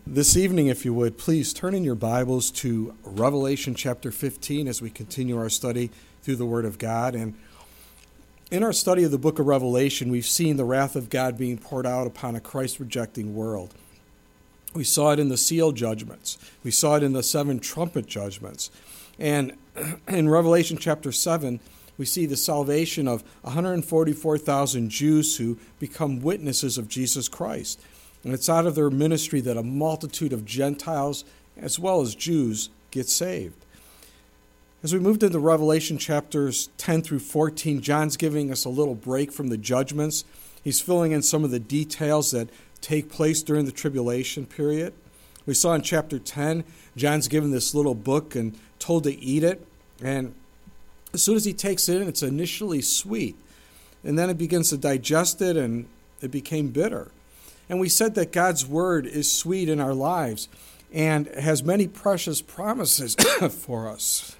This evening, if you would, please turn in your Bibles to Revelation chapter 15 as we continue our study through the Word of God. And in our study of the book of Revelation, we've seen the wrath of God being poured out upon a Christ-rejecting world. We saw it in the seal judgments. We saw it in the 7 trumpet judgments. And in Revelation chapter 7, we see the salvation of 144,000 Jews who become witnesses of Jesus Christ. And it's out of their ministry that a multitude of Gentiles as well as Jews get saved. As we moved into Revelation chapters 10 through 14, John's giving us a little break from the judgments. He's filling in some of the details that take place during the tribulation period. We saw in chapter 10, John's given this little book and told to eat it. And as soon as he takes it in, it's initially sweet. And then it begins to digest it, and it became bitter. And we said that God's word is sweet in our lives and has many precious promises for us.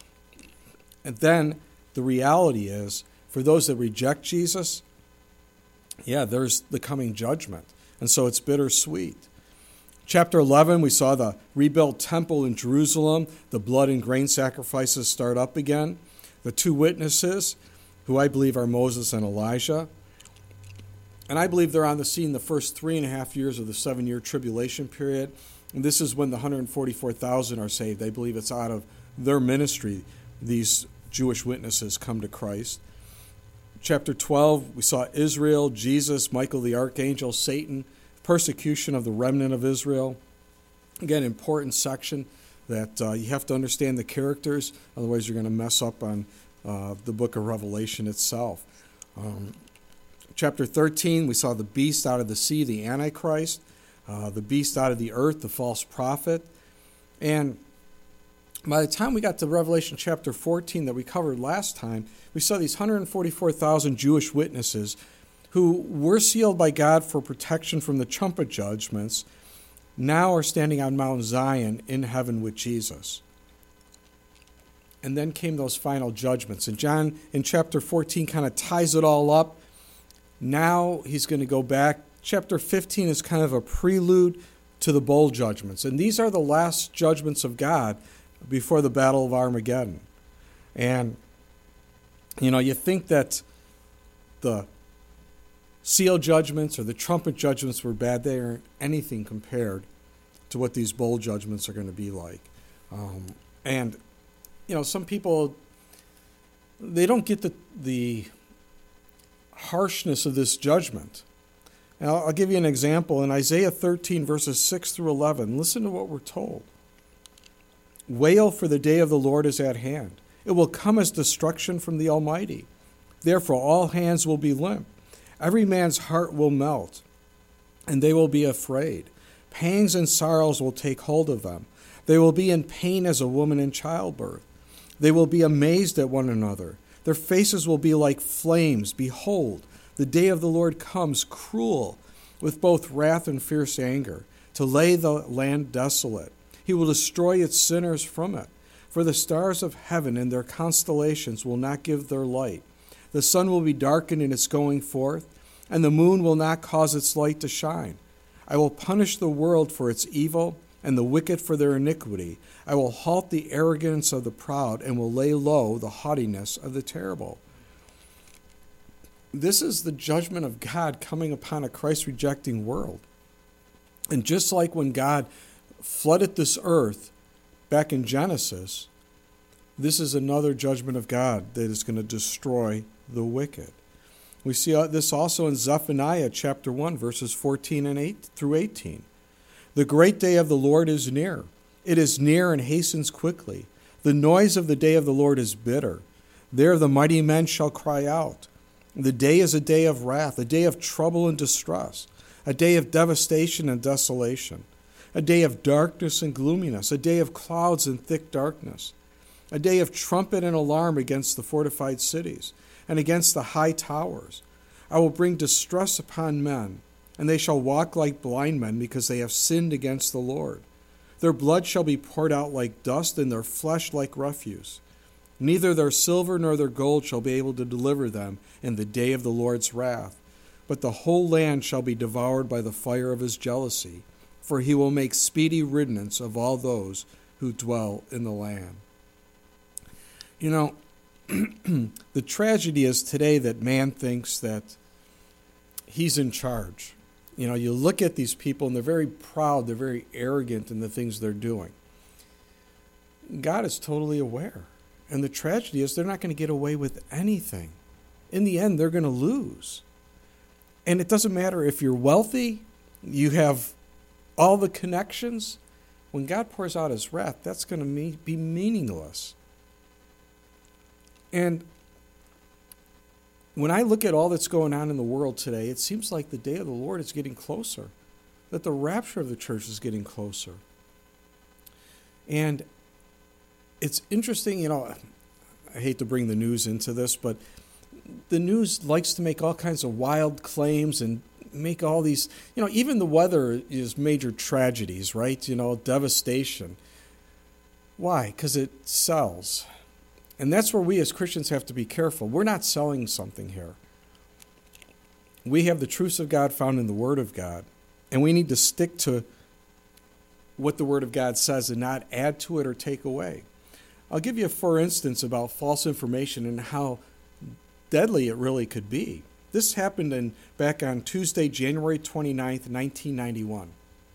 And then the reality is, for those that reject Jesus, there's the coming judgment. And so it's bittersweet. Chapter 11, we saw the rebuilt temple in Jerusalem. The blood and grain sacrifices start up again. The 2 witnesses, who I believe are Moses and Elijah. And I believe they're on the scene the first 3.5 years of the 7-year tribulation period. And this is when the 144,000 are saved. I believe it's out of their ministry these Jewish witnesses come to Christ. Chapter 12, we saw Israel, Jesus, Michael the archangel, Satan, persecution of the remnant of Israel. Again, important section that you have to understand the characters. Otherwise, you're going to mess up on the book of Revelation itself. Chapter 13, we saw the beast out of the sea, the Antichrist, the beast out of the earth, the false prophet. And by the time we got to Revelation chapter 14 that we covered last time, we saw these 144,000 Jewish witnesses who were sealed by God for protection from the trumpet judgments, now are standing on Mount Zion in heaven with Jesus. And then came those final judgments. And John, in chapter 14, kind of ties it all up. Now he's going to go back. Chapter 15 is kind of a prelude to the bowl judgments. And these are the last judgments of God before the Battle of Armageddon. And, you think that the seal judgments or the trumpet judgments were bad. They aren't anything compared to what these bowl judgments are going to be like. Some people, they don't get the harshness of this judgment. And I'll give you an example. In Isaiah 13, verses 6 through 11, listen to what we're told. Wail, for the day of the Lord is at hand. It will come as destruction from the Almighty. Therefore all hands will be limp. Every man's heart will melt, and they will be afraid. Pangs and sorrows will take hold of them. They will be in pain as a woman in childbirth. They will be amazed at one another. Their faces will be like flames. Behold, the day of the Lord comes, cruel, with both wrath and fierce anger, to lay the land desolate. He will destroy its sinners from it. For the stars of heaven and their constellations will not give their light. The sun will be darkened in its going forth, and the moon will not cause its light to shine. I will punish the world for its evil, and the wicked for their iniquity. I will halt the arrogance of the proud, and will lay low the haughtiness of the terrible. This is the judgment of God coming upon a Christ-rejecting world. And just like when God flooded this earth back in Genesis, this is another judgment of God that is going to destroy the wicked. We see this also in Zephaniah chapter 1, verses 14 and 8 through 18. The great day of the Lord is near. It is near and hastens quickly. The noise of the day of the Lord is bitter. There the mighty men shall cry out. The day is a day of wrath, a day of trouble and distress, a day of devastation and desolation, a day of darkness and gloominess, a day of clouds and thick darkness, a day of trumpet and alarm against the fortified cities and against the high towers. I will bring distress upon men, and they shall walk like blind men because they have sinned against the Lord. Their blood shall be poured out like dust, and their flesh like refuse. Neither their silver nor their gold shall be able to deliver them in the day of the Lord's wrath. But the whole land shall be devoured by the fire of his jealousy, for he will make speedy riddance of all those who dwell in the land. You know, the tragedy is today that man thinks that he's in charge. You know, you look at these people and they're very proud, they're very arrogant in the things they're doing. God is totally aware. And the tragedy is they're not going to get away with anything. In the end, they're going to lose. And it doesn't matter if you're wealthy, you have all the connections. When God pours out his wrath, that's going to be meaningless. And when I look at all that's going on in the world today, it seems like the day of the Lord is getting closer, that the rapture of the church is getting closer. And it's interesting, you know, I hate to bring the news into this, but the news likes to make all kinds of wild claims and make all these, you know, even the weather is major tragedies, right? You know, devastation. Why? Because it sells. And that's where we as Christians have to be careful. We're not selling something here. We have the truths of God found in the Word of God, and we need to stick to what the Word of God says and not add to it or take away. I'll give you a for instance about false information and how deadly it really could be. This happened back on Tuesday, January 29th, 1991.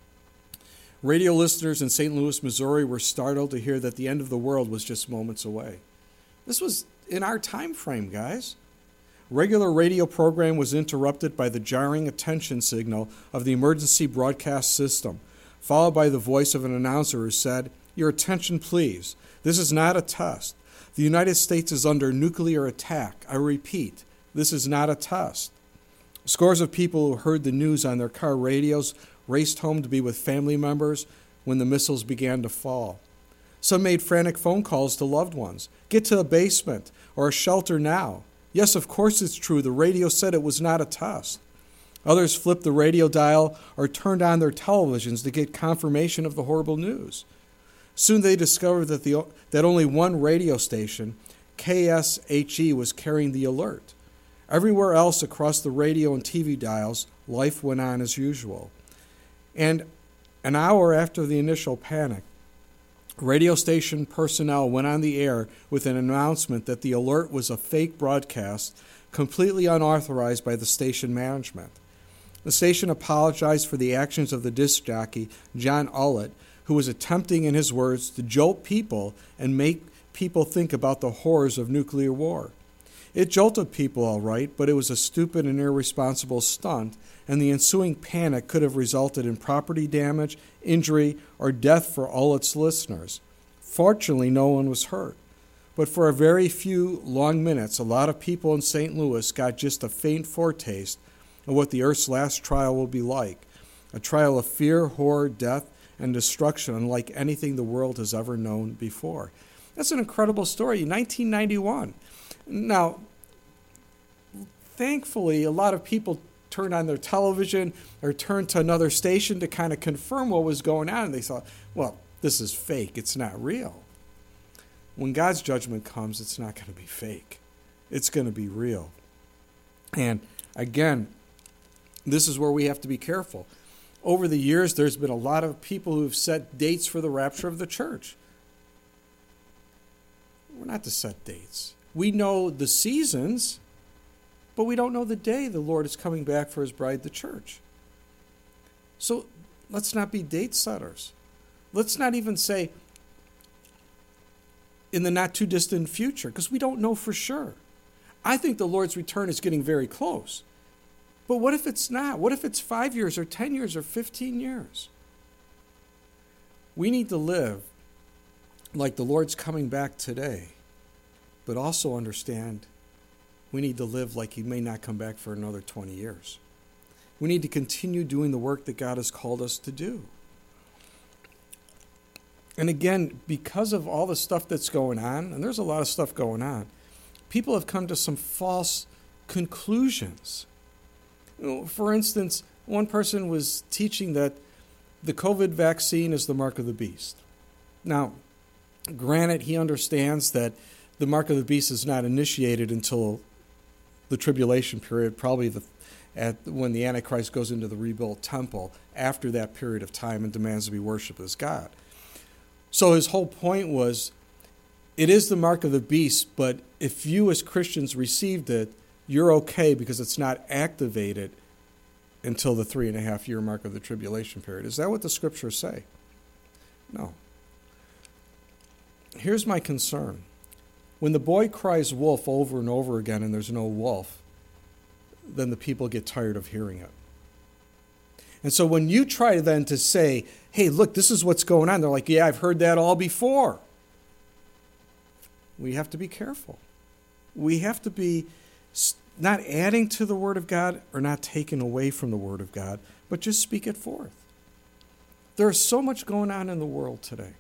Radio listeners in St. Louis, Missouri were startled to hear that the end of the world was just moments away. This was in our time frame, guys. Regular radio program was interrupted by the jarring attention signal of the emergency broadcast system, followed by the voice of an announcer who said, "Your attention, please. This is not a test. The United States is under nuclear attack. I repeat, this is not a test." Scores of people who heard the news on their car radios raced home to be with family members when the missiles began to fall. Some made frantic phone calls to loved ones. Get to a basement or a shelter now. Yes, of course it's true. The radio said it was not a test. Others flipped the radio dial or turned on their televisions to get confirmation of the horrible news. Soon they discovered that only one radio station, KSHE, was carrying the alert. Everywhere else across the radio and TV dials, life went on as usual. And an hour after the initial panic, radio station personnel went on the air with an announcement that the alert was a fake broadcast, completely unauthorized by the station management. The station apologized for the actions of the disc jockey, John Ullett, who was attempting, in his words, to jolt people and make people think about the horrors of nuclear war. It jolted people all right, but it was a stupid and irresponsible stunt, and the ensuing panic could have resulted in property damage, injury, or death for all its listeners. Fortunately, no one was hurt. But for a very few long minutes, a lot of people in St. Louis got just a faint foretaste of what the earth's last trial will be like, a trial of fear, horror, death, and destruction unlike anything the world has ever known before. That's an incredible story. 1991. Now, thankfully, a lot of people turned on their television or turned to another station to kind of confirm what was going on. And they thought, well, this is fake. It's not real. When God's judgment comes, it's not going to be fake. It's going to be real. And again, this is where we have to be careful. Over the years, there's been a lot of people who have set dates for the rapture of the church. We're not to set dates. We know the seasons, but we don't know the day the Lord is coming back for his bride, the church. So let's not be date setters. Let's not even say in the not too distant future, because we don't know for sure. I think the Lord's return is getting very close. But what if it's not? What if it's 5 years or 10 years or 15 years? We need to live like the Lord's coming back today, but also understand we need to live like he may not come back for another 20 years. We need to continue doing the work that God has called us to do. And again, because of all the stuff that's going on, and there's a lot of stuff going on, people have come to some false conclusions. For instance, one person was teaching that the COVID vaccine is the mark of the beast. Now, granted, he understands that the mark of the beast is not initiated until the tribulation period, probably when the Antichrist goes into the rebuilt temple after that period of time and demands to be worshipped as God. So his whole point was, it is the mark of the beast, but if you as Christians received it, you're okay because it's not activated until the 3.5-year mark of the tribulation period. Is that what the scriptures say? No. Here's my concern. When the boy cries wolf over and over again and there's no wolf, then the people get tired of hearing it. And so when you try then to say, hey, look, this is what's going on, they're like, yeah, I've heard that all before. We have to be careful. We have to be not adding to the Word of God or not taking away from the Word of God, but just speak it forth. There is so much going on in the world today.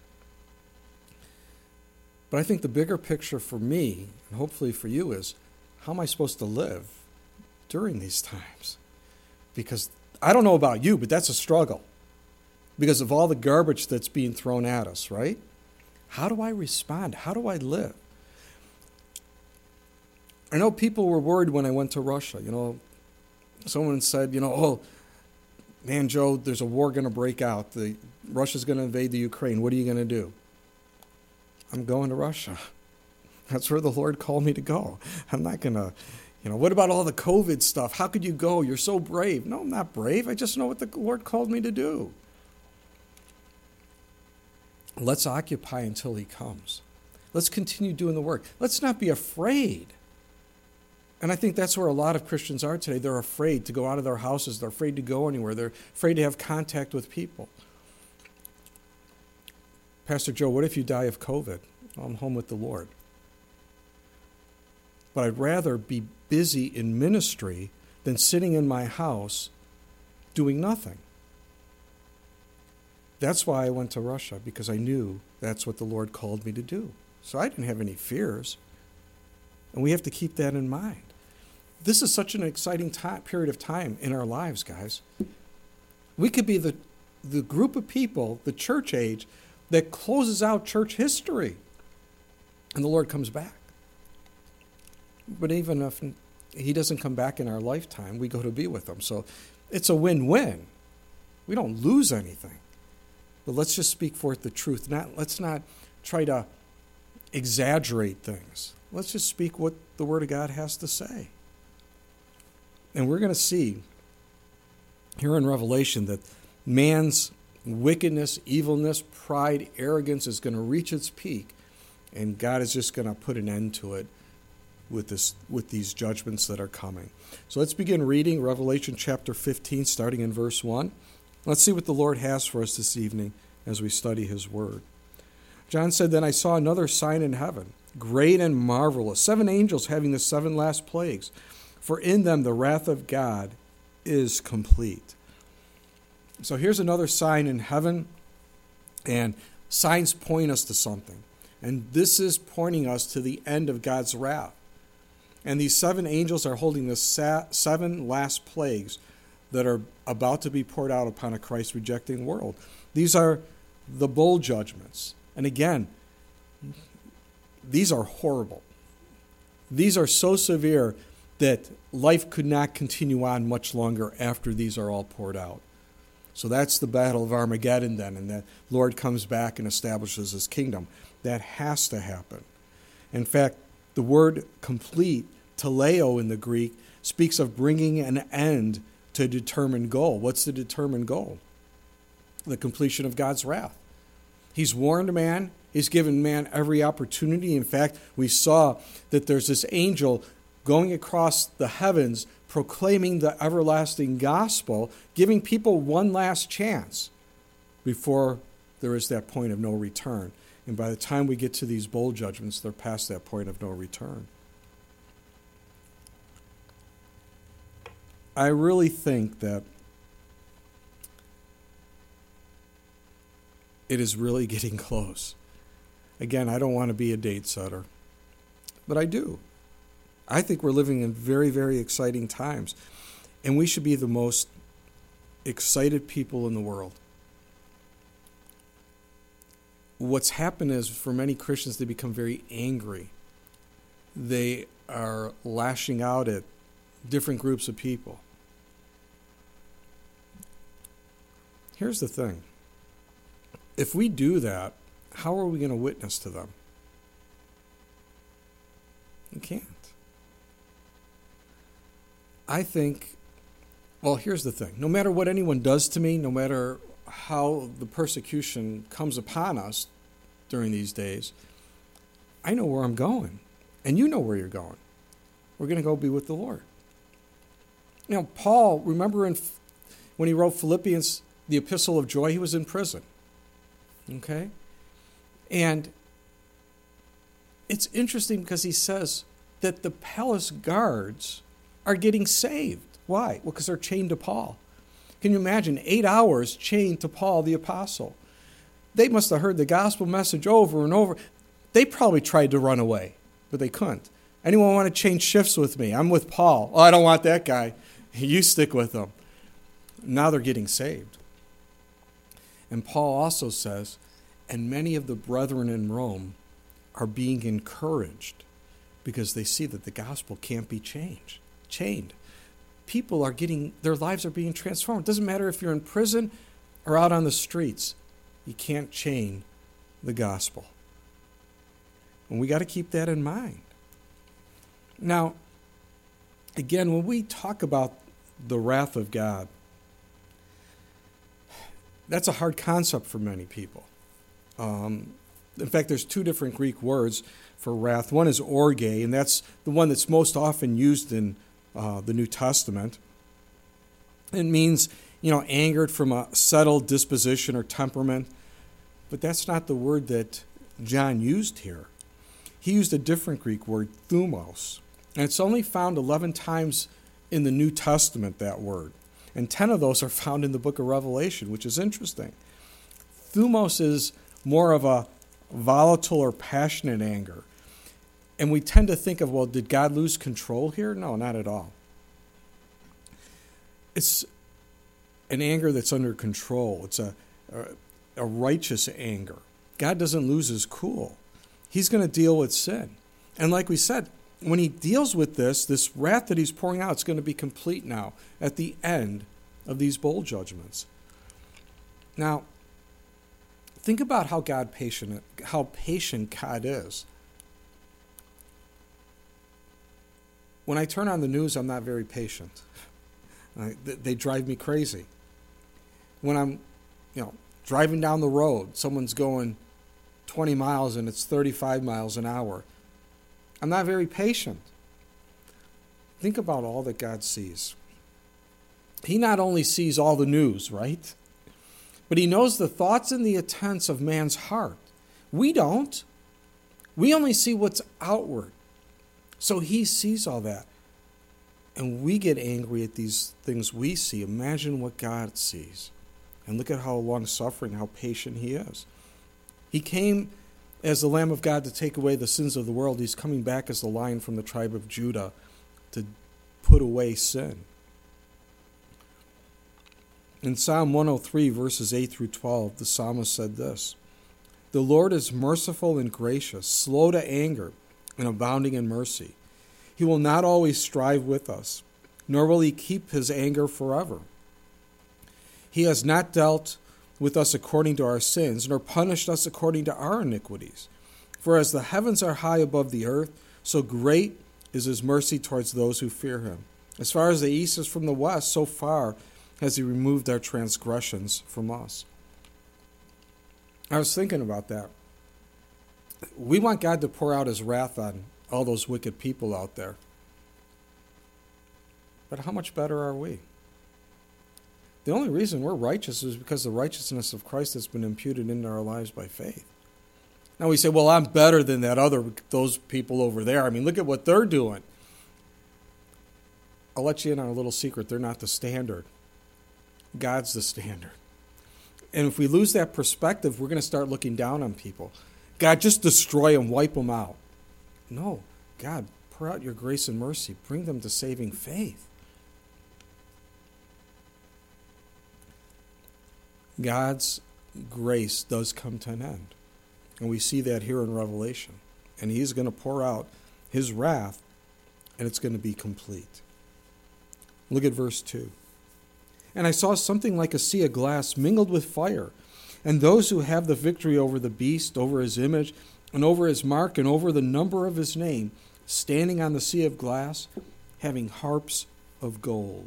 But I think the bigger picture for me, and hopefully for you, is how am I supposed to live during these times? Because I don't know about you, but that's a struggle because of all the garbage that's being thrown at us, right? How do I respond? How do I live? I know people were worried when I went to Russia. Someone said, oh, man, Joe, there's a war going to break out. Russia's going to invade the Ukraine. What are you going to do? I'm going to Russia. That's where the Lord called me to go. I'm not going to, what about all the COVID stuff? How could you go? You're so brave. No, I'm not brave. I just know what the Lord called me to do. Let's occupy until he comes. Let's continue doing the work. Let's not be afraid. And I think that's where a lot of Christians are today. They're afraid to go out of their houses. They're afraid to go anywhere. They're afraid to have contact with people. Pastor Joe, what if you die of COVID? Well, I'm home with the Lord. But I'd rather be busy in ministry than sitting in my house doing nothing. That's why I went to Russia, because I knew that's what the Lord called me to do. So I didn't have any fears. And we have to keep that in mind. This is such an exciting period of time in our lives, guys. We could be the group of people, the church age, that closes out church history. And the Lord comes back. But even if he doesn't come back in our lifetime, we go to be with him. So it's a win-win. We don't lose anything. But let's just speak forth the truth. Let's not try to exaggerate things. Let's just speak what the Word of God has to say. And we're going to see here in Revelation that man's wickedness, evilness, pride, arrogance is going to reach its peak, and God is just going to put an end to it with these judgments that are coming. So let's begin reading Revelation chapter 15, starting in verse 1. Let's see what the Lord has for us this evening as we study his word. John said, "Then I saw another sign in heaven, great and marvelous, 7 angels having the 7 last plagues, for in them the wrath of God is complete." So here's another sign in heaven, and signs point us to something. And this is pointing us to the end of God's wrath. And these 7 angels are holding the 7 last plagues that are about to be poured out upon a Christ-rejecting world. These are the bowl judgments. And again, these are horrible. These are so severe that life could not continue on much longer after these are all poured out. So that's the battle of Armageddon then, and the Lord comes back and establishes his kingdom. That has to happen. In fact, the word complete, teleo in the Greek, speaks of bringing an end to a determined goal. What's the determined goal? The completion of God's wrath. He's warned man. He's given man every opportunity. In fact, we saw that there's this angel going across the heavens proclaiming the everlasting gospel, giving people one last chance before there is that point of no return. And by the time we get to these bowl judgments, they're past that point of no return. I really think that it is really getting close. Again, I don't want to be a date setter, but I do. I think we're living in very, very exciting times, and we should be the most excited people in the world. What's happened is, for many Christians, they become very angry. They are lashing out at different groups of people. Here's the thing. If we do that, how are we going to witness to them? We can't. I think, well, here's the thing. No matter what anyone does to me, no matter how the persecution comes upon us during these days, I know where I'm going. And you know where you're going. We're going to go be with the Lord. You know, Paul, remember when he wrote Philippians, the epistle of joy, he was in prison. Okay? And it's interesting because he says that the palace guards are getting saved. Why? Well, because they're chained to Paul. Can you imagine 8 hours chained to Paul the apostle? They must have heard the gospel message over and over. They probably tried to run away, but they couldn't. Anyone want to change shifts with me? I'm with Paul. Oh, I don't want that guy. You stick with him. Now they're getting saved. And Paul also says, and many of the brethren in Rome are being encouraged because they see that the gospel can't be chained. People are their lives are being transformed. It doesn't matter if you're in prison or out on the streets. You can't chain the gospel. And we got to keep that in mind. Now, again, when we talk about the wrath of God, that's a hard concept for many people. In fact, there's 2 different Greek words for wrath. One is orge, and that's the one that's most often used in the New Testament. It means, angered from a settled disposition or temperament. But that's not the word that John used here. He used a different Greek word, thumos. And it's only found 11 times in the New Testament, that word. And 10 of those are found in the book of Revelation, which is interesting. Thumos is more of a volatile or passionate anger. And we tend to think of, well, did God lose control here? No, not at all. It's an anger that's under control. It's a righteous anger. God doesn't lose his cool. He's going to deal with sin. And like we said, when he deals with this wrath that he's pouring out, it's going to be complete now at the end of these bowl judgments. Now, think about how patient God is. When I turn on the news, I'm not very patient. They drive me crazy. When I'm, driving down the road, someone's going 20 miles and it's 35 miles an hour. I'm not very patient. Think about all that God sees. He not only sees all the news, right? But he knows the thoughts and the intents of man's heart. We don't. We only see what's outward. So he sees all that. And we get angry at these things we see. Imagine what God sees. And look at how long-suffering, how patient he is. He came as the Lamb of God to take away the sins of the world. He's coming back as the Lion from the tribe of Judah to put away sin. In Psalm 103, verses 8 through 12, the psalmist said this: "The Lord is merciful and gracious, slow to anger, and abounding in mercy. He will not always strive with us, nor will he keep his anger forever. He has not dealt with us according to our sins, nor punished us according to our iniquities. For as the heavens are high above the earth, so great is his mercy towards those who fear him. As far as the east is from the west, so far has he removed our transgressions from us." I was thinking about that. We want God to pour out his wrath on all those wicked people out there. But how much better are we? The only reason we're righteous is because the righteousness of Christ has been imputed into our lives by faith. Now we say, well, I'm better than those people over there. I mean, look at what they're doing. I'll let you in on a little secret. They're not the standard. God's the standard. And if we lose that perspective, we're going to start looking down on people. God, just destroy them, wipe them out. No, God, pour out your grace and mercy. Bring them to saving faith. God's grace does come to an end. And we see that here in Revelation. And he's going to pour out his wrath, and it's going to be complete. Look at verse 2. And I saw something like a sea of glass mingled with fire. And those who have the victory over the beast, over his image, and over his mark, and over the number of his name, standing on the sea of glass, having harps of gold.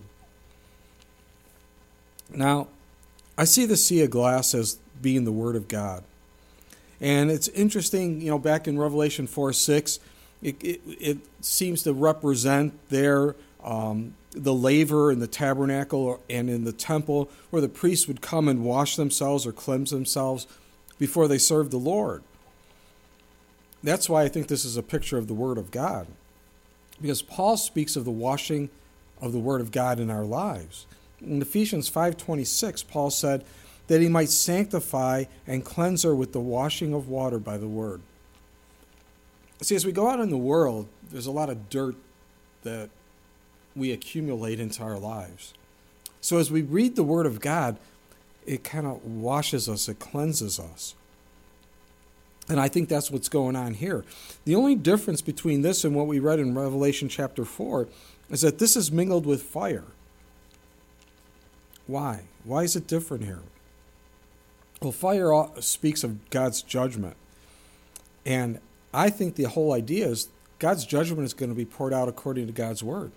Now, I see the sea of glass as being the Word of God. And it's interesting, back in Revelation 4:6, it seems to represent there the laver in the tabernacle and in the temple where the priests would come and wash themselves or cleanse themselves before they served the Lord. That's why I think this is a picture of the Word of God. Because Paul speaks of the washing of the Word of God in our lives. In Ephesians 5:26, Paul said that he might sanctify and cleanse her with the washing of water by the Word. See, as we go out in the world, there's a lot of dirt that we accumulate into our lives. So as we read the Word of God, it kind of washes us, it cleanses us. And I think that's what's going on here. The only difference between this and what we read in Revelation chapter 4 is that this is mingled with fire. Why? Why is it different here? Well, fire speaks of God's judgment. And I think the whole idea is God's judgment is going to be poured out according to God's Word.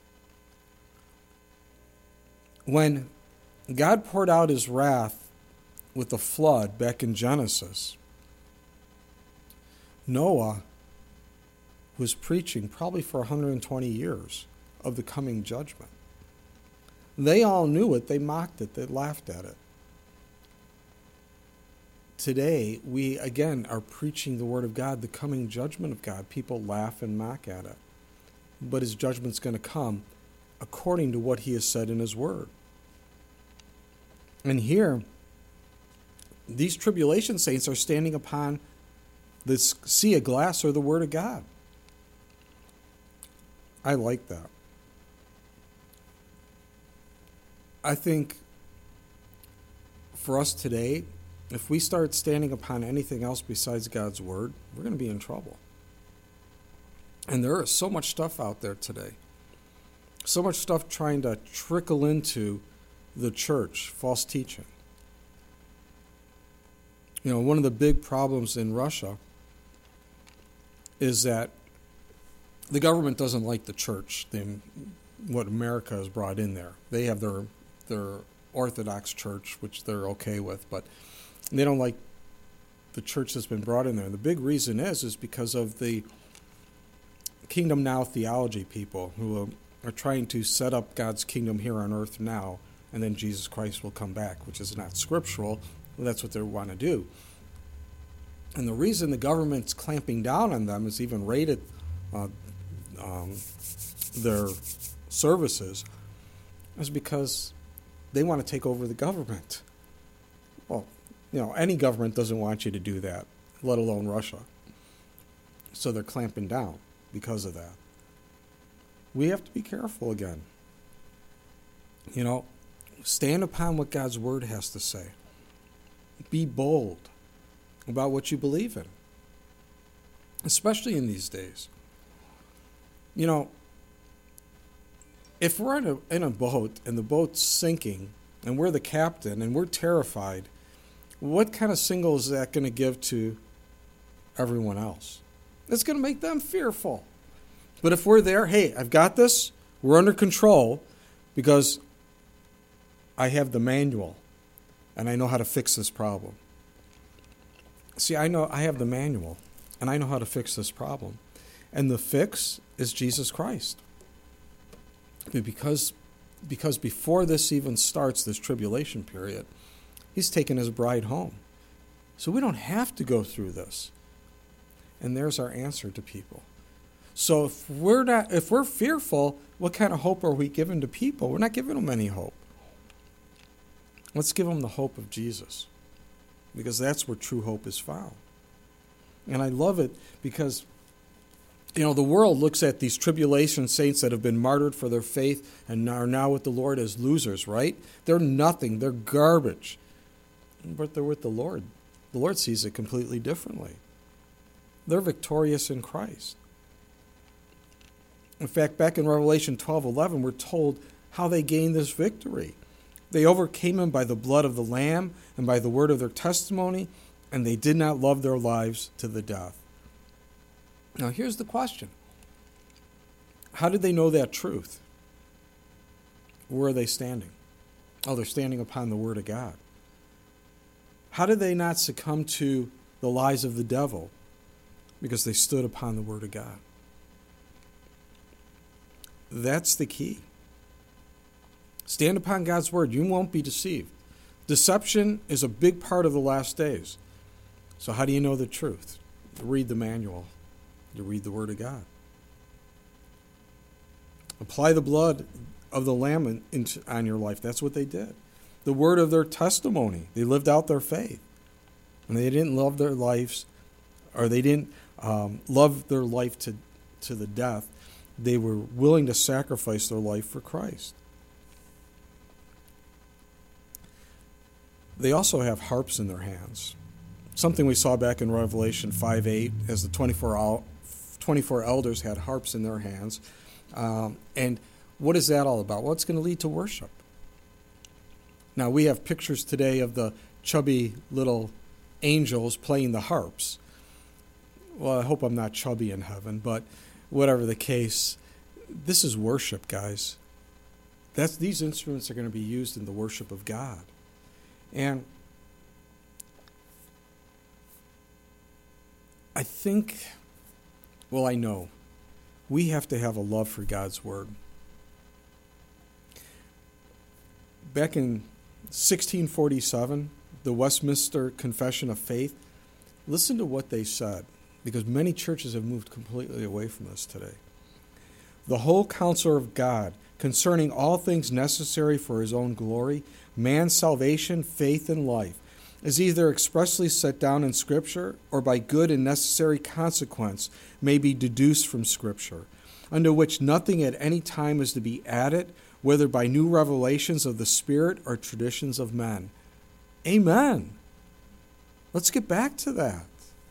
When God poured out his wrath with the flood back in Genesis, Noah was preaching probably for 120 years of the coming judgment. They all knew it. They mocked it. They laughed at it. Today, we again are preaching the Word of God, the coming judgment of God. People laugh and mock at it. But his judgment's going to come according to what he has said in his Word. And here, these tribulation saints are standing upon this sea of glass or the Word of God. I like that. I think for us today, if we start standing upon anything else besides God's Word, we're going to be in trouble. And there is so much stuff out there today. So much stuff trying to trickle into the church, false teaching. One of the big problems in Russia is that the government doesn't like the church, what America has brought in there. They have their Orthodox church, which they're okay with, but they don't like the church that's been brought in there. And the big reason is because of the Kingdom Now theology people who are trying to set up God's kingdom here on earth now, and then Jesus Christ will come back, which is not scriptural, but that's what they want to do. And the reason the government's clamping down on them is even raided their services is because they want to take over the government. Well, any government doesn't want you to do that, let alone Russia. So they're clamping down because of that. We have to be careful again. Stand upon what God's Word has to say. Be bold about what you believe in, especially in these days. If we're in a boat and the boat's sinking and we're the captain and we're terrified, what kind of signal is that going to give to everyone else? It's going to make them fearful. But if we're there, hey, I've got this, we're under control because I have the manual and I know how to fix this problem. See, I have the manual and I know how to fix this problem. And the fix is Jesus Christ. Because before this even starts, this tribulation period, he's taken his bride home. So we don't have to go through this. And there's our answer to people. So if we're fearful, what kind of hope are we giving to people? We're not giving them any hope. Let's give them the hope of Jesus, because that's where true hope is found. And I love it because the world looks at these tribulation saints that have been martyred for their faith and are now with the Lord as losers, right? They're nothing. They're garbage. But they're with the Lord. The Lord sees it completely differently. They're victorious in Christ. In fact, back in Revelation 12:11, we're told how they gained this victory. They overcame him by the blood of the Lamb and by the word of their testimony, and they did not love their lives to the death. Now, here's the question. How did they know that truth? Where are they standing? Oh, they're standing upon the word of God. How did they not succumb to the lies of the devil? Because they stood upon the word of God. That's the key. Stand upon God's word. You won't be deceived. Deception is a big part of the last days. So how do you know the truth? You read the manual. You read the word of God. Apply the blood of the Lamb on your life. That's what they did. The word of their testimony. They lived out their faith. And they didn't love their lives, or they didn't love their life to the death. They were willing to sacrifice their life for Christ. They also have harps in their hands. Something we saw back in Revelation 5:8, as the 24 elders had harps in their hands. And what is that all about? Well, it's going to lead to worship. Now, we have pictures today of the chubby little angels playing the harps. Well, I hope I'm not chubby in heaven, but whatever the case, this is worship, guys. These instruments are going to be used in the worship of God. And I know, we have to have a love for God's word. Back in 1647, the Westminster Confession of Faith, listen to what they said, because many churches have moved completely away from this today. The whole counsel of God concerning all things necessary for his own glory, man's salvation, faith, and life, is either expressly set down in Scripture or by good and necessary consequence may be deduced from Scripture, unto which nothing at any time is to be added, whether by new revelations of the Spirit or traditions of men. Amen. Let's get back to that.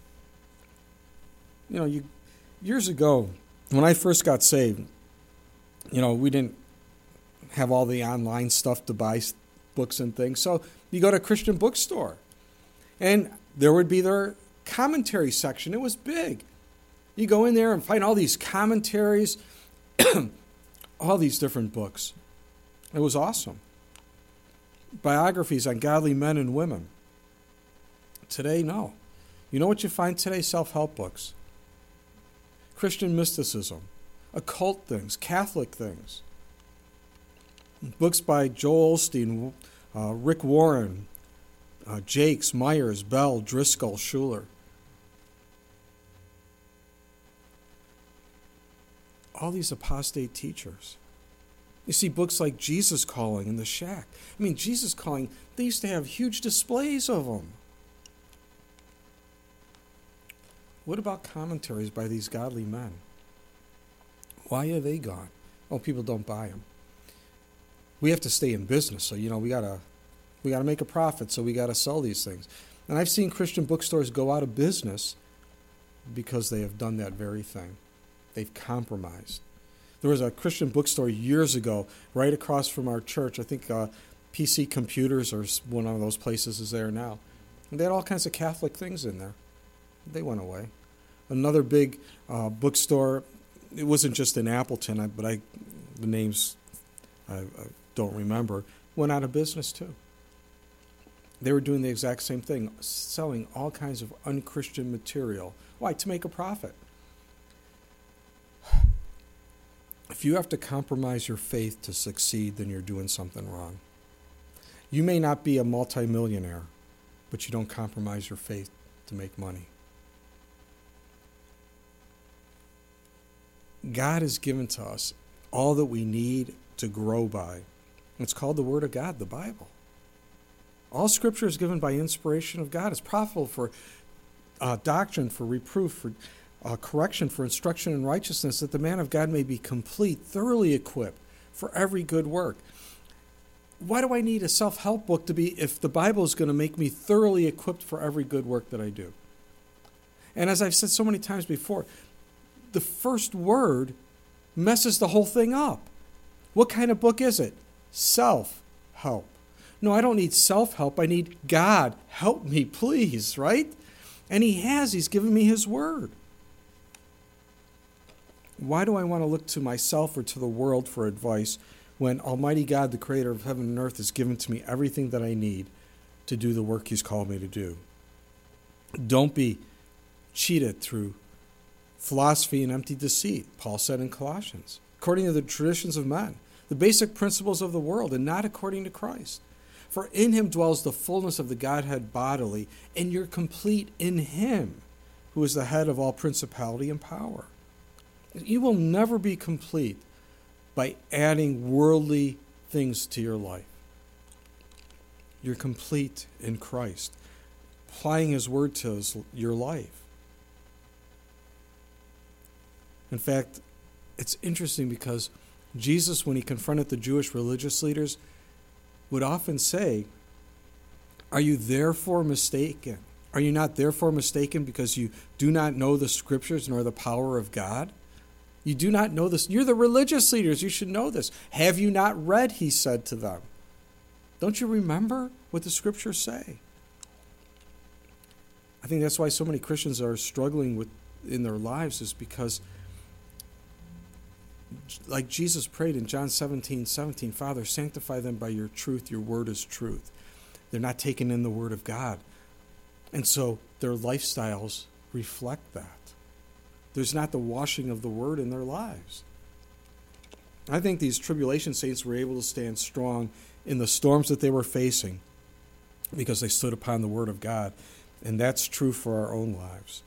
Years ago, when I first got saved, we didn't have all the online stuff to buy books and things. So you go to a Christian bookstore, and there would be their commentary section. It was big. You go in there and find all these commentaries, all these different books. It was awesome. Biographies on godly men and women. Today, no. You know what you find today? Self-help books. Christian mysticism. Occult things. Catholic things. Books by Joel Osteen, Rick Warren, Jakes, Myers, Bell, Driscoll, Schuller. All these apostate teachers. You see books like Jesus Calling and The Shack. Jesus Calling, they used to have huge displays of them. What about commentaries by these godly men? Why are they gone? Oh, people don't buy them. We have to stay in business, so we gotta make a profit, so we gotta sell these things. And I've seen Christian bookstores go out of business because they have done that very thing. They've compromised. There was a Christian bookstore years ago right across from our church. I think PC Computers or one of those places is there now. And they had all kinds of Catholic things in there. They went away. Another big bookstore, it wasn't just in Appleton, but the names I don't remember, went out of business too. They were doing the exact same thing, selling all kinds of unchristian material. Why? To make a profit. If you have to compromise your faith to succeed, then you're doing something wrong. You may not be a multimillionaire, but you don't compromise your faith to make money. God has given to us all that we need to grow by. It's called the Word of God, the Bible. All Scripture is given by inspiration of God. It's profitable for doctrine, for reproof, for correction, for instruction in righteousness, that the man of God may be complete, thoroughly equipped for every good work. Why do I need a self-help book to be if the Bible is going to make me thoroughly equipped for every good work that I do? And as I've said so many times before, the first word messes the whole thing up. What kind of book is it? Self-help. No, I don't need self-help. I need God. Help me, please, right? And he has. He's given me his word. Why do I want to look to myself or to the world for advice when Almighty God, the creator of heaven and earth, has given to me everything that I need to do the work he's called me to do? Don't be cheated through philosophy and empty deceit, Paul said in Colossians, according to the traditions of men, the basic principles of the world, and not according to Christ. For in him dwells the fullness of the Godhead bodily, and you're complete in him, who is the head of all principality and power. You will never be complete by adding worldly things to your life. You're complete in Christ, applying his word to your life. In fact, it's interesting because Jesus, when he confronted the Jewish religious leaders, would often say, "Are you therefore mistaken? Are you not therefore mistaken because you do not know the scriptures nor the power of God? You do not know this. You're the religious leaders. You should know this. Have you not read," he said to them. Don't you remember what the scriptures say? I think that's why so many Christians are struggling in their lives, is because, like Jesus prayed in John 17:17, "Father, sanctify them by your truth. Your word is truth." They're not taking in the word of God. And so their lifestyles reflect that. There's not the washing of the word in their lives. I think these tribulation saints were able to stand strong in the storms that they were facing because they stood upon the word of God. And that's true for our own lives.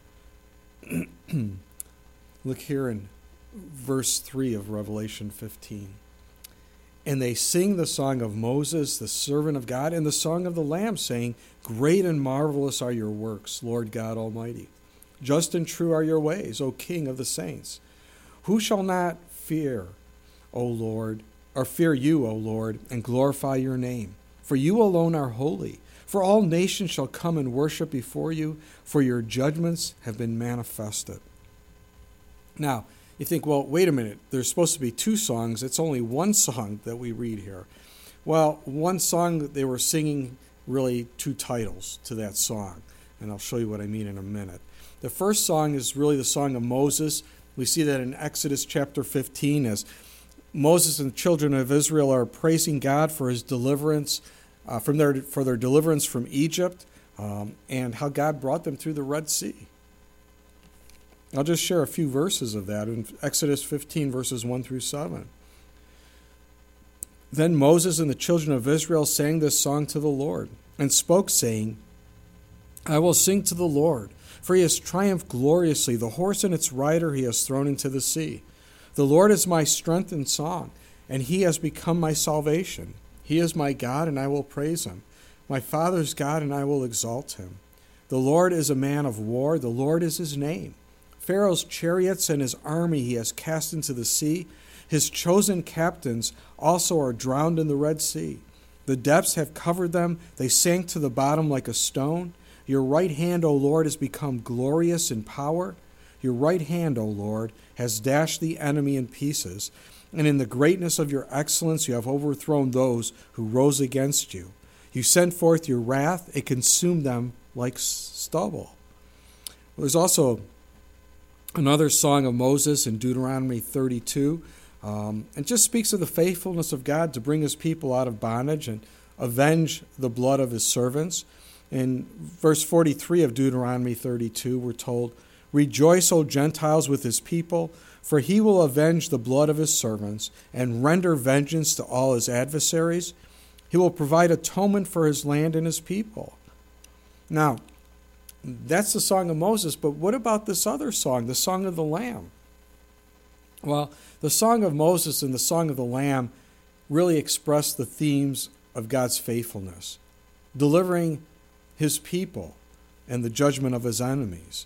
Look here in verse 3 of Revelation 15. "And they sing the song of Moses, the servant of God, and the song of the Lamb, saying, Great and marvelous are your works, Lord God Almighty. Just and true are your ways, O King of the saints. Who shall not fear, O Lord, or fear you, O Lord, and glorify your name? For you alone are holy. For all nations shall come and worship before you, for your judgments have been manifested." Now, you think, well, wait a minute. There's supposed to be two songs. It's only one song that we read here. Well, one song that they were singing, really two titles to that song. And I'll show you what I mean in a minute. The first song is really the song of Moses. We see that in Exodus chapter 15 as Moses and the children of Israel are praising God for his deliverance, for their deliverance from Egypt, and how God brought them through the Red Sea. I'll just share a few verses of that in Exodus 15, verses 1 through 7. "Then Moses and the children of Israel sang this song to the Lord, and spoke, saying, I will sing to the Lord, for he has triumphed gloriously. The horse and its rider he has thrown into the sea. The Lord is my strength and song, and he has become my salvation. He is my God, and I will praise him, my father's God, and I will exalt him. The Lord is a man of war. The Lord is his name. Pharaoh's chariots and his army he has cast into the sea. His chosen captains also are drowned in the Red Sea. The depths have covered them. They sank to the bottom like a stone. Your right hand, O Lord, has become glorious in power. Your right hand, O Lord, has dashed the enemy in pieces. And in the greatness of your excellence you have overthrown those who rose against you. You sent forth your wrath. It consumed them like stubble." Well, there's also another song of Moses in Deuteronomy 32. And just speaks of the faithfulness of God to bring his people out of bondage and avenge the blood of his servants. In verse 43 of Deuteronomy 32, we're told, "Rejoice, O Gentiles, with his people, for he will avenge the blood of his servants and render vengeance to all his adversaries. He will provide atonement for his land and his people." Now, that's the song of Moses, but what about this other song, the Song of the Lamb? Well, the Song of Moses and the Song of the Lamb really express the themes of God's faithfulness, delivering his people and the judgment of his enemies.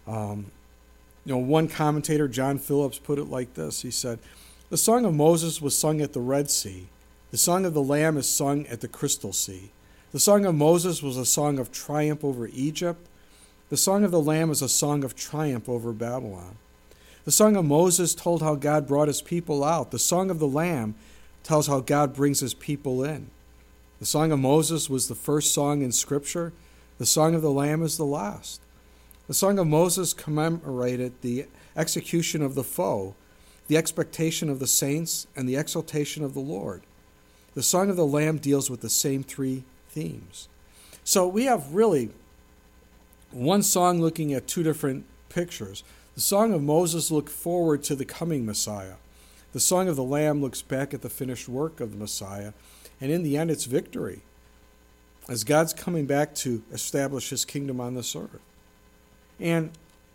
One commentator, John Phillips, put it like this. He said, "The Song of Moses was sung at the Red Sea. The Song of the Lamb is sung at the Crystal Sea. The Song of Moses was a song of triumph over Egypt. The Song of the Lamb is a song of triumph over Babylon. The Song of Moses told how God brought his people out. The Song of the Lamb tells how God brings his people in. The Song of Moses was the first song in Scripture. The Song of the Lamb is the last. The Song of Moses commemorated the execution of the foe, the expectation of the saints, and the exaltation of the Lord. The Song of the Lamb deals with the same three themes. So we have really one song looking at two different pictures. The Song of Moses looked forward to the coming Messiah. The Song of the Lamb looks back at the finished work of the Messiah. And in the end, it's victory, as God's coming back to establish his kingdom on this earth. And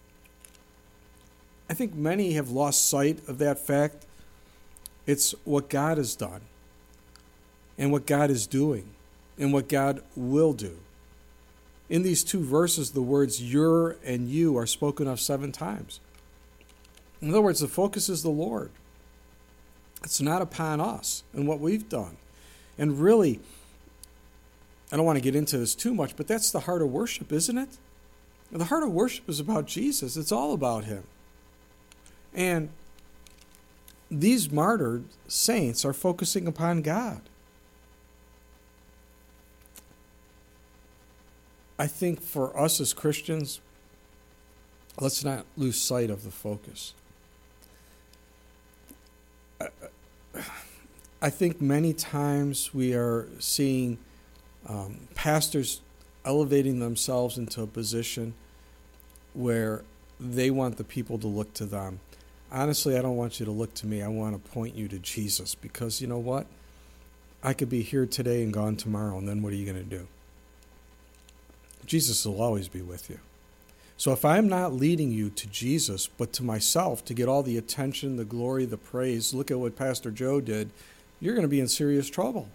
I think many have lost sight of that fact. It's what God has done, and what God is doing, and what God will do. In these two verses, the words your and you are spoken of 7 times. In other words, the focus is the Lord. It's not upon us and what we've done. And really, I don't want to get into this too much, but that's the heart of worship, isn't it? The heart of worship is about Jesus. It's all about him. And these martyred saints are focusing upon God. I think for us as Christians, let's not lose sight of the focus. I think many times we are seeing pastors elevating themselves into a position where they want the people to look to them. Honestly, I don't want you to look to me. I want to point you to Jesus, because you know what? I could be here today and gone tomorrow, and then what are you going to do? Jesus will always be with you. So if I'm not leading you to Jesus, but to myself to get all the attention, the glory, the praise, look at what Pastor Joe did, you're going to be in serious trouble.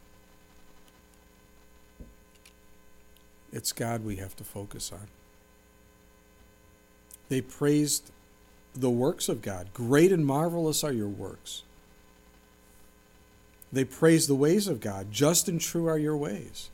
It's God we have to focus on. They praised the works of God. Great and marvelous are your works. They praised the ways of God. Just and true are your ways.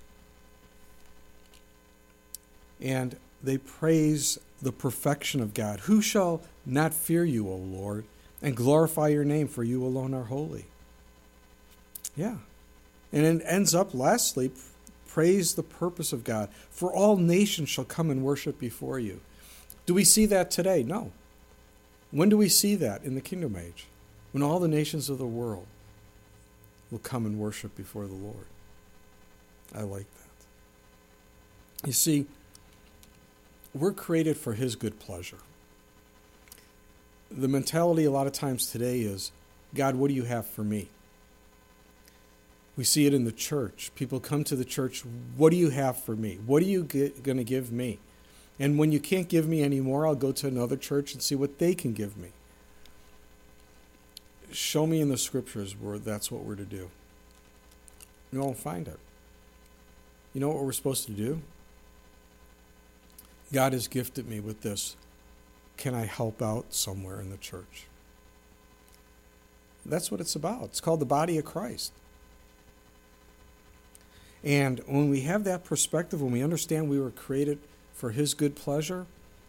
And they praise the perfection of God. Who shall not fear you, O Lord, and glorify your name, for you alone are holy? Yeah. And it ends up, lastly, praise the purpose of God. For all nations shall come and worship before you. Do we see that today? No. When do we see that? In the kingdom age, when all the nations of the world will come and worship before the Lord. I like that. You see, we're created for his good pleasure. The mentality a lot of times today is, God, what do you have for me? We see it in the church. People come to the church, what do you have for me? What are you going to give me? And when you can't give me any more, I'll go to another church and see what they can give me. Show me in the scriptures where that's what we're to do. You won't find it. You know what we're supposed to do? God has gifted me with this. Can I help out somewhere in the church? That's what it's about. It's called the body of Christ. And when we have that perspective, when we understand we were created for his good pleasure,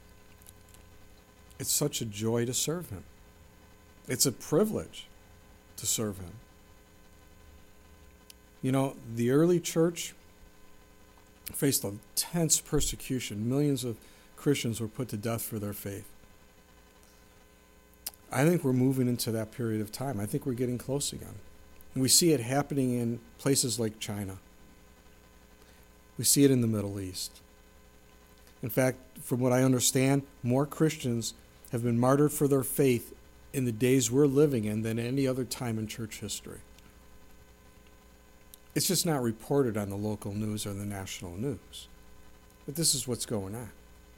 it's such a joy to serve him. It's a privilege to serve him. You know, the early church faced intense persecution. Millions of Christians were put to death for their faith. I think we're moving into that period of time. I think we're getting close again. And we see it happening in places like China. We see it in the Middle East. In fact, from what I understand, more Christians have been martyred for their faith in the days we're living in than any other time in church history. It's just not reported on the local news or the national news. But this is what's going on.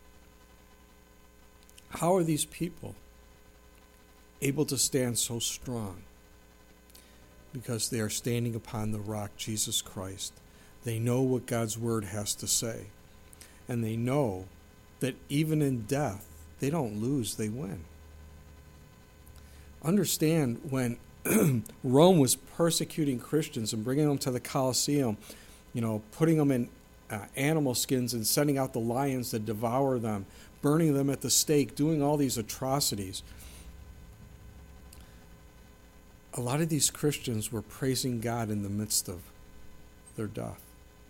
How are these people able to stand so strong? Because they are standing upon the rock, Jesus Christ. They know what God's word has to say. And they know that even in death, they don't lose, they win. Understand, when Rome was persecuting Christians and bringing them to the Colosseum, putting them in animal skins and sending out the lions to devour them, burning them at the stake, doing all these atrocities. A lot of these Christians were praising God in the midst of their death.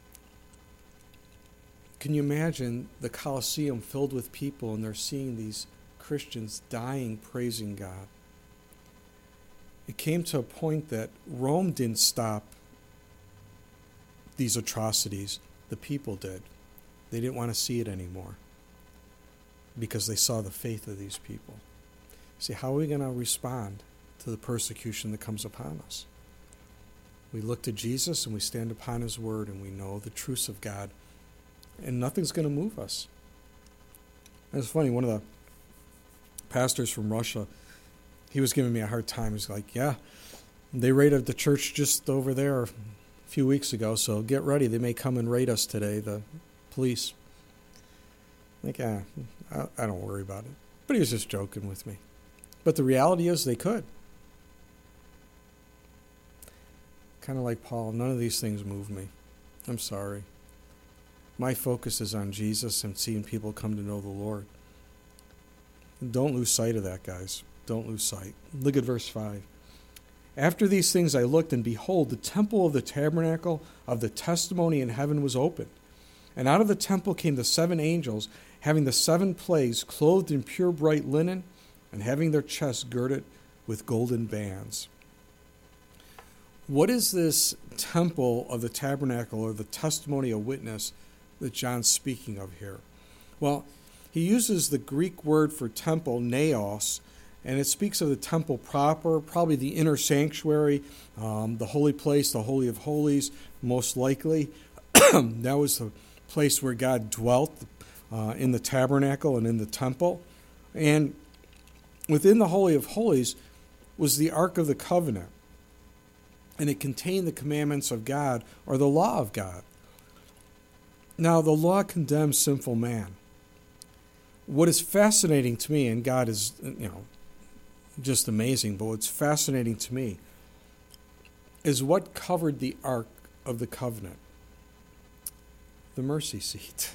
Can you imagine the Colosseum filled with people and they're seeing these Christians dying, praising God? It came to a point that Rome didn't stop these atrocities. The people did. They didn't want to see it anymore because they saw the faith of these people. See, how are we going to respond to the persecution that comes upon us? We look to Jesus and we stand upon his word and we know the truths of God, and nothing's going to move us. It's funny, one of the pastors from Russia, he was giving me a hard time. He's like, yeah, they raided the church just over there a few weeks ago, so get ready. They may come and raid us today, the police. Like, I don't worry about it. But he was just joking with me. But the reality is they could. Kind of like Paul, none of these things move me. I'm sorry. My focus is on Jesus and seeing people come to know the Lord. Don't lose sight of that, guys. Don't lose sight. Look at verse 5. After these things I looked, and behold, the temple of the tabernacle of the testimony in heaven was opened. And out of the temple came the 7 angels, having the 7 plagues, clothed in pure bright linen, and having their chests girded with golden bands. What is this temple of the tabernacle, or the testimony of witness, that John's speaking of here? Well, he uses the Greek word for temple, naos, and it speaks of the temple proper, probably the inner sanctuary, the holy place, the Holy of Holies, most likely. That was the place where God dwelt in the tabernacle and in the temple. And within the Holy of Holies was the Ark of the Covenant, and it contained the commandments of God, or the law of God. Now, the law condemns sinful man. What is fascinating to me, and God is, just amazing, but what's fascinating to me is what covered the Ark of the Covenant. The mercy seat.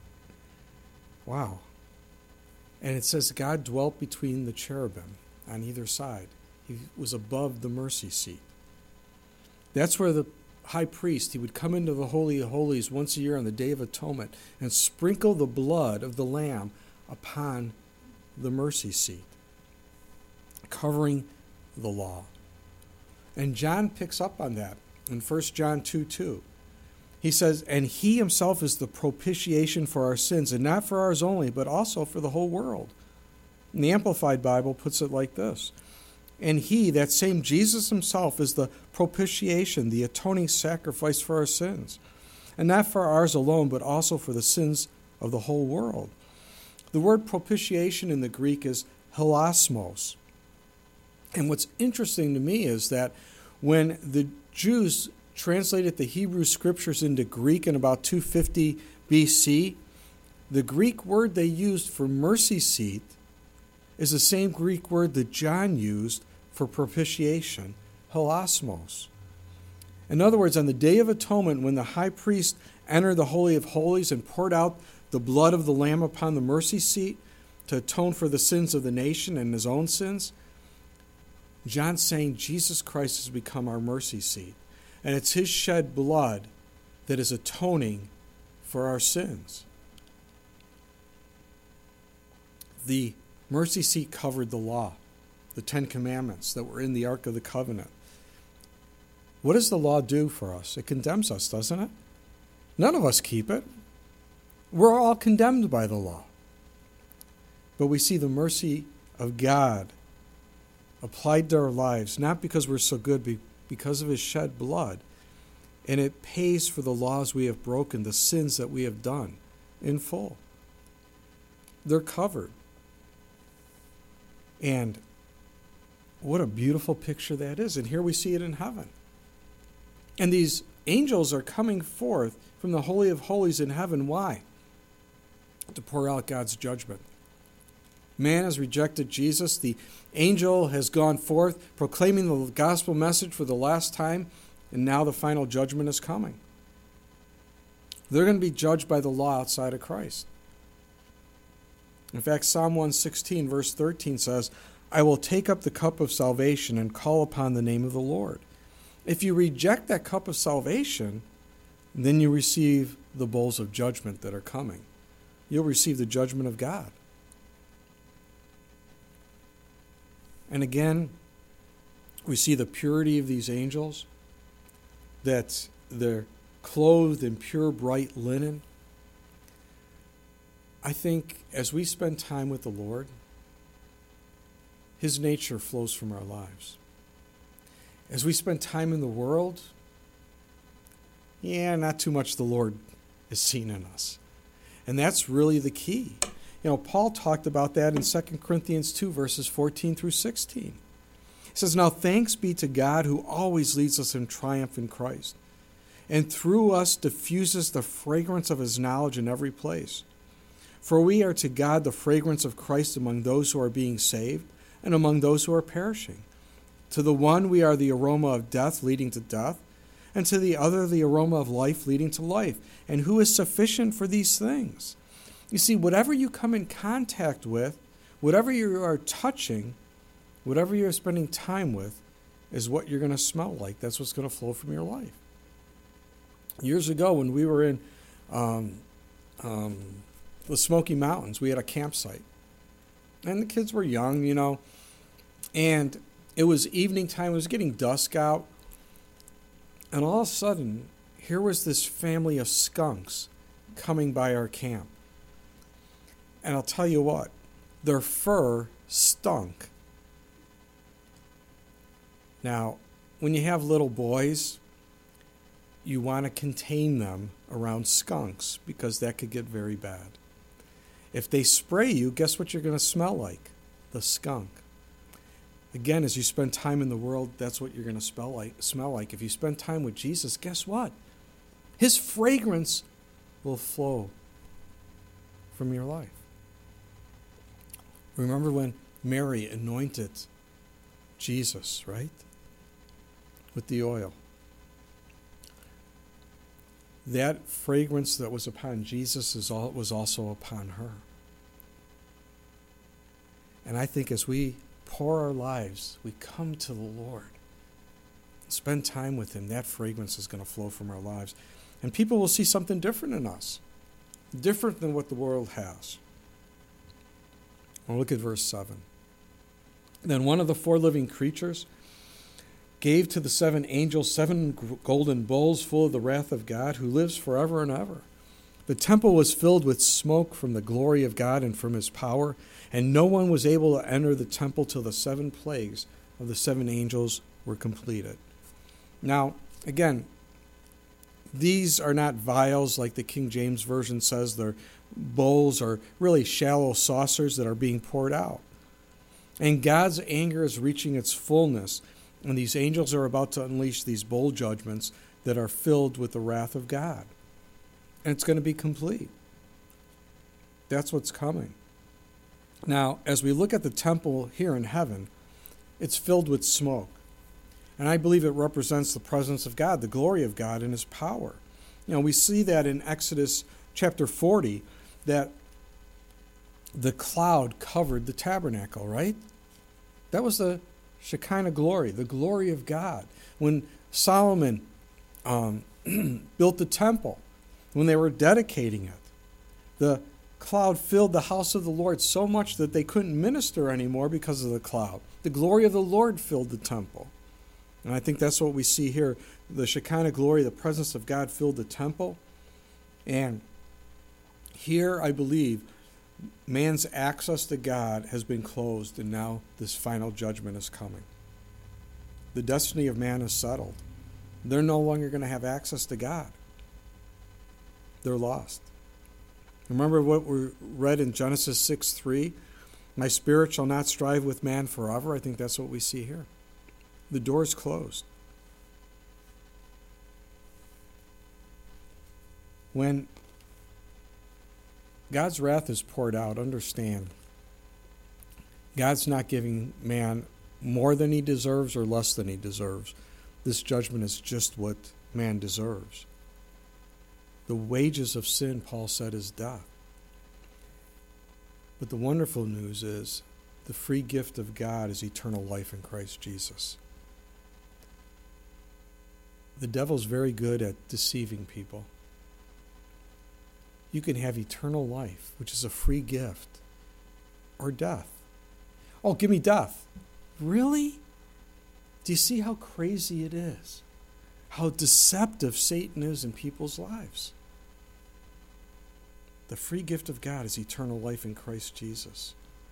Wow. And it says God dwelt between the cherubim on either side. He was above the mercy seat. That's where the high priest, he would come into the Holy of Holies once a year on the Day of Atonement and sprinkle the blood of the lamb upon the mercy seat, covering the law. And John picks up on that in 1 John 2:2. He says, and he himself is the propitiation for our sins, and not for ours only, but also for the whole world. And the Amplified Bible puts it like this. And he, that same Jesus himself, is the propitiation, the atoning sacrifice for our sins. And not for ours alone, but also for the sins of the whole world. The word propitiation in the Greek is hilasmos. And what's interesting to me is that when the Jews translated the Hebrew scriptures into Greek in about 250 BC, the Greek word they used for mercy seat is the same Greek word that John used for propitiation, hilasmos. In other words, on the Day of Atonement, when the high priest entered the Holy of Holies and poured out the blood of the Lamb upon the mercy seat to atone for the sins of the nation and his own sins, John's saying Jesus Christ has become our mercy seat. And it's his shed blood that is atoning for our sins. The mercy seat covered the law, the 10 commandments that were in the Ark of the Covenant. What does the law do for us? It condemns us, doesn't it? None of us keep it. We're all condemned by the law. But we see the mercy of God applied to our lives, not because we're so good, but because of his shed blood. And it pays for the laws we have broken, the sins that we have done in full. They're covered. And what a beautiful picture that is. And here we see it in heaven. And these angels are coming forth from the Holy of Holies in heaven. Why? To pour out God's judgment. Man has rejected Jesus. The angel has gone forth proclaiming the gospel message for the last time, and now the final judgment is coming. They're going to be judged by the law outside of Christ. In fact, Psalm 116, verse 13 says, I will take up the cup of salvation and call upon the name of the Lord. If you reject that cup of salvation, And then you receive the bowls of judgment that are coming. You'll receive the judgment of God. And again, we see the purity of these angels, that they're clothed in pure, bright linen. I think as we spend time with the Lord, His nature flows from our lives. As we spend time in the world, not too much the Lord is seen in us. And that's really the key. Paul talked about that in 2 Corinthians 2, verses 14 through 16. He says, "Now thanks be to God who always leads us in triumph in Christ, and through us diffuses the fragrance of His knowledge in every place. For we are to God the fragrance of Christ among those who are being saved and among those who are perishing. To the one we are the aroma of death leading to death, and to the other the aroma of life leading to life. And who is sufficient for these things?" You see, whatever you come in contact with, whatever you are touching, whatever you're spending time with, is what you're going to smell like. That's what's going to flow from your life. Years ago, when we were in the Smoky Mountains, we had a campsite. And the kids were young, and it was evening time. It was getting dusk out. And all of a sudden, here was this family of skunks coming by our camp. And I'll tell you what, their fur stunk. Now, when you have little boys, you want to contain them around skunks because that could get very bad. If they spray you, guess what you're going to smell like? The skunk. Again, as you spend time in the world, that's what you're going to smell like. If you spend time with Jesus, guess what? His fragrance will flow from your life. Remember when Mary anointed Jesus, right? With the oil. That fragrance that was upon Jesus was also upon her. And I think as we pour our lives, we come to the Lord, spend time with Him, that fragrance is going to flow from our lives. And people will see something different in us, different than what the world has. Well, look at verse 7. Then one of the 4 living creatures gave to the 7 angels 7 golden bowls full of the wrath of God, who lives forever and ever. The temple was filled with smoke from the glory of God and from His power, and no one was able to enter the temple till the 7 plagues of the 7 angels were completed. Now, again, these are not vials like the King James Version says. They're bowls or really shallow saucers that are being poured out. And God's anger is reaching its fullness, and these angels are about to unleash these bowl judgments that are filled with the wrath of God. And it's going to be complete. That's what's coming. Now, as we look at the temple here in heaven, it's filled with smoke. And I believe it represents the presence of God, the glory of God and His power. We see that in Exodus chapter 40, that the cloud covered the tabernacle, right? That was the Shekinah glory, the glory of God. When Solomon built the temple, when they were dedicating it, the cloud filled the house of the Lord so much that they couldn't minister anymore because of the cloud. The glory of the Lord filled the temple. And I think that's what we see here. The Shekinah glory, the presence of God filled the temple. And here, I believe, man's access to God has been closed, and now this final judgment is coming. The destiny of man is settled. They're no longer going to have access to God. They're lost. Remember what we read in Genesis 6:3? My spirit shall not strive with man forever. I think that's what we see here. The door is closed. When God's wrath is poured out, understand, God's not giving man more than he deserves or less than he deserves. This judgment is just what man deserves. The wages of sin, Paul said, is death. But the wonderful news is the free gift of God is eternal life in Christ Jesus. The devil's very good at deceiving people. You can have eternal life, which is a free gift, or death. Oh, give me death. Really? Do you see how crazy it is? How deceptive Satan is in people's lives? The free gift of God is eternal life in Christ Jesus.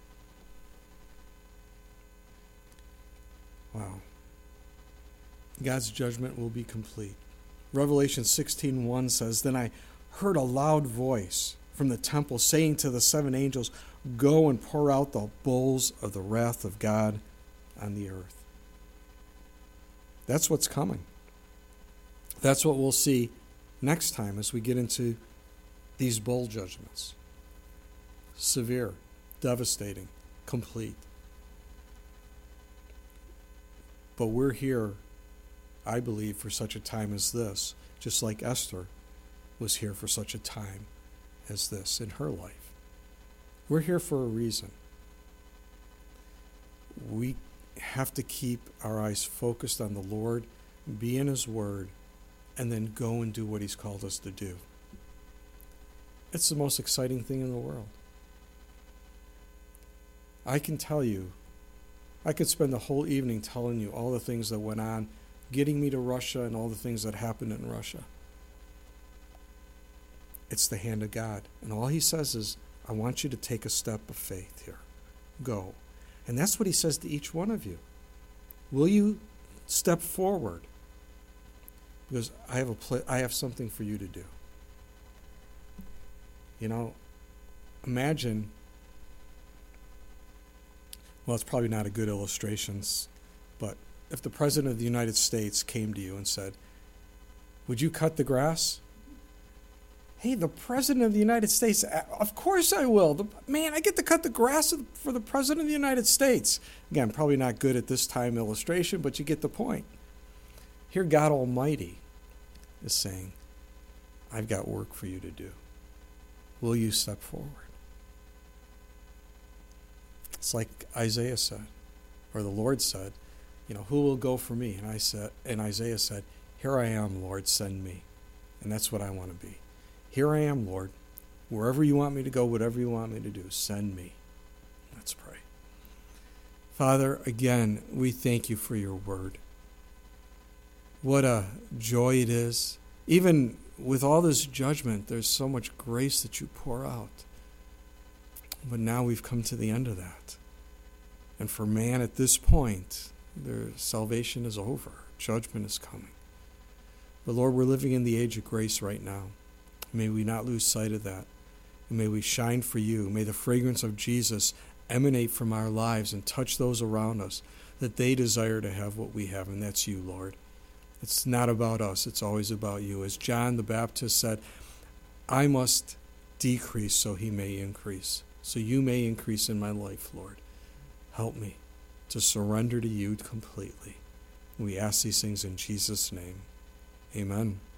Wow. God's judgment will be complete. Revelation 16:1 says, "Then I heard a loud voice from the temple saying to the 7 angels, 'Go and pour out the bowls of the wrath of God on the earth.'" That's what's coming. That's what we'll see next time as we get into these bowl judgments. Severe, devastating, complete. But we're here, I believe, for such a time as this, just like Esther was here for such a time as this in her life. We're here for a reason. We have to keep our eyes focused on the Lord, be in His Word, and then go and do what He's called us to do. It's the most exciting thing in the world. I can tell you, I could spend the whole evening telling you all the things that went on, getting me to Russia and all the things that happened in Russia. It's the hand of God. And all He says is, I want you to take a step of faith here. Go. And that's what He says to each one of you. Will you step forward? Because I have something for you to do. You know, imagine, well, it's probably not a good illustration, but if the President of the United States came to you and said, "Would you cut the grass?" Hey, the President of the United States, of course I will. Man, I get to cut the grass for the President of the United States. Again, probably not good at this time illustration, but you get the point. Here God Almighty is saying, I've got work for you to do. Will you step forward? It's like Isaiah said, or the Lord said, who will go for me? And Isaiah said, here I am, Lord, send me. And that's what I want to be. Here I am, Lord. Wherever you want me to go, whatever you want me to do, send me. Let's pray. Father, again, we thank you for your word. What a joy it is. Even with all this judgment, there's so much grace that you pour out. But now we've come to the end of that. And for man at this point, their salvation is over. Judgment is coming. But Lord, we're living in the age of grace right now. May we not lose sight of that. And may we shine for you. May the fragrance of Jesus emanate from our lives and touch those around us, that they desire to have what we have, and that's you, Lord. It's not about us. It's always about you. As John the Baptist said, I must decrease so he may increase. So you may increase in my life, Lord. Help me to surrender to you completely. We ask these things in Jesus' name. Amen.